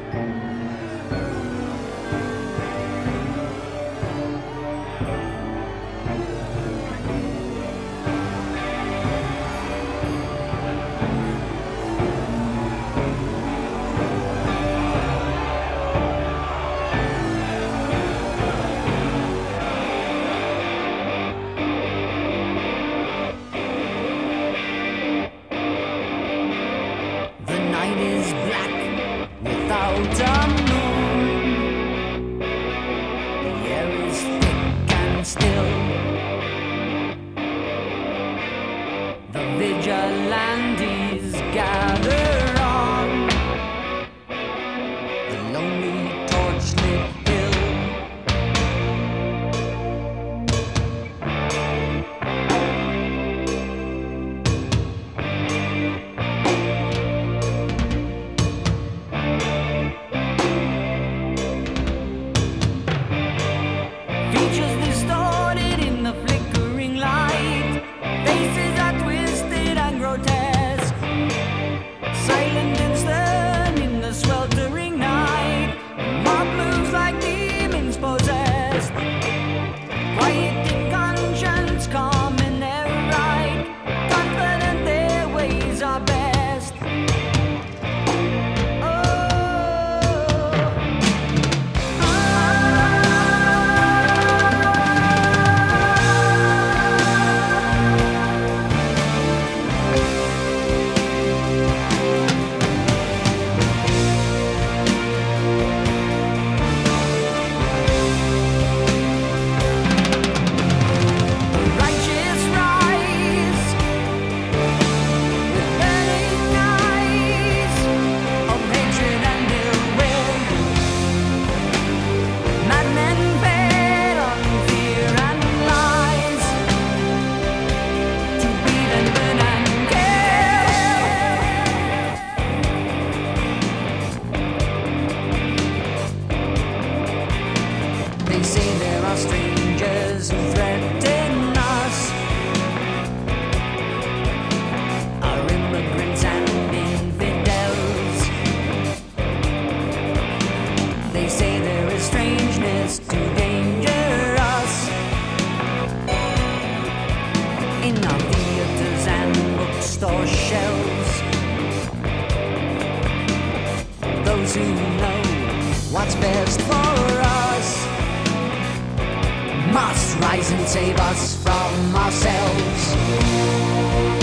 without a moon. The air is thick and still. The vigilantes gather on the lonely torch-lit hill. Features distorted in the flickering light. Faces are twisted and grotesque. Silent and stern in the sweltering night. Mob moves like demons possessed. Quiet in conscience, calm in their right. Confident their ways are best. Righteous rise with burning eyes of hatred and ill will. Madmen fed on fear and lies to beat and burn and kill. They say there are strangers who threaten us, are immigrants and infidels. They say there is strangeness to danger us in our theaters and bookstore shelves. Those who know what's best for us must rise and save us from ourselves.